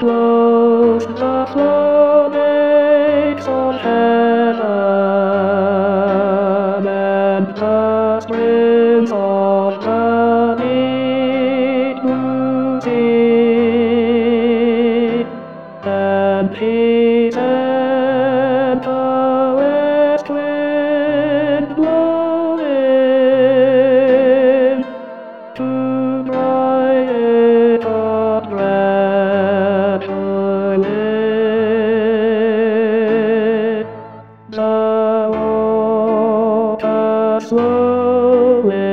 flows the flowmakes of heaven, and the springs of the deep blue sea, and peace and the west wind blowing to brighten the dreadful wind. The water slowly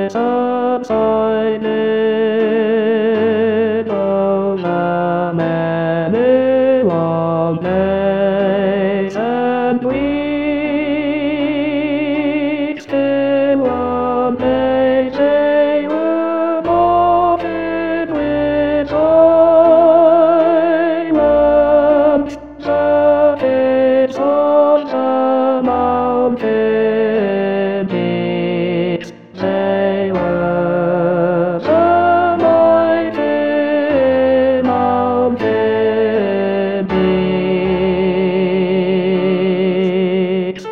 subsided over many long days and weeks, till one day they were parted with silence. The kids on the mountain peaks, they were the mighty mountain peaks.